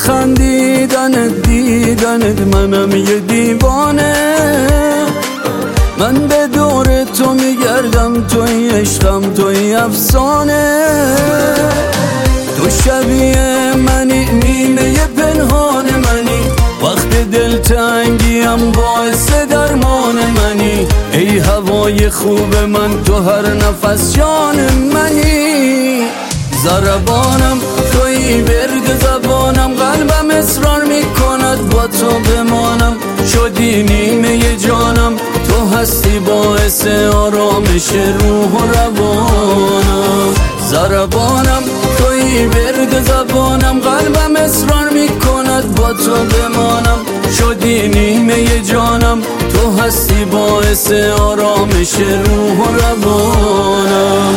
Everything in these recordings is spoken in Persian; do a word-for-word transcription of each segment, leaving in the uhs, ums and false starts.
خندیدنت دیدنت منم یه دیوانه. من به دور تو میگردم، توی عشقم توی افسانه. تو شبیه منی، نیمه پنهان منی، وقت دلتنگیم باعث درمان منی. ای هوای خوب من، تو هر نفس جان منی. ضربانم توی برد زبانم، قلبم اصرار میکند با تو بمانم. شدی نیمه جانم، تو هستی باعث آرامش روح و روانم. ضربانم توی برد زبانم، قلبم اصرار میکند با تو بمانم. شدی نیمه جانم، تو هستی باعث آرامش روح و روانم.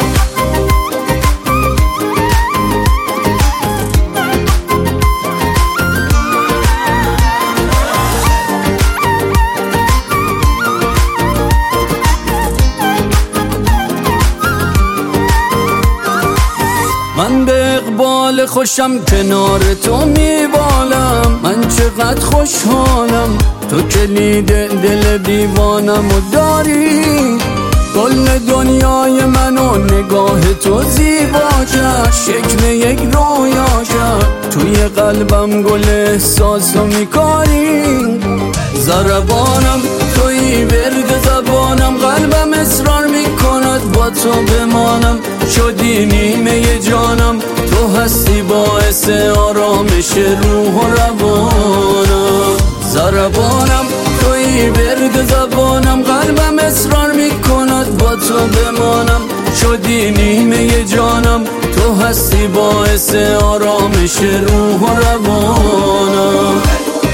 من به اقبال خوشم، کنار تو میبالم. من چقدر خوشحالم، تو کلید دل دیوانم و داری. کل دنیای منو نگاه تو زیبا کرد، شکل یک رویا کرد. توی قلبم گل احساسو میکاری. ضربانم توی برد زبانم، قلبم اصرار میکند با تو بمانم. شدی نیمه جانم، تو هستی باعث آرامش روح و روانم. ضربانم توی برد زبانم، قلبم اصرار میکند با تو بمانم. شدی نیمه جانم، تو هستی باعث آرامش روح و روانم.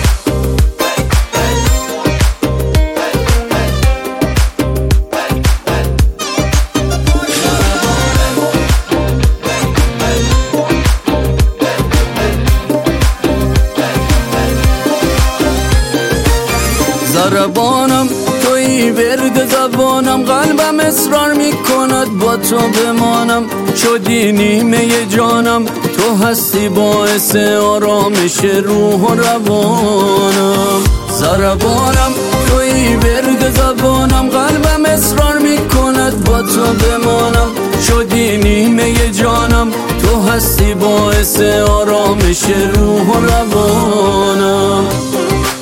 ضربانم توی برد زبانم، قلبم اصرار میکند با تو بمانم. شدی نیمه جانم، تو هستی باعث آرامش روح و روانم. ضربانم توی برد زبانم، قلبم اصرار میکند با تو بمانم. شدی نیمه جانم، تو هستی باعث آرامش روح و روانم.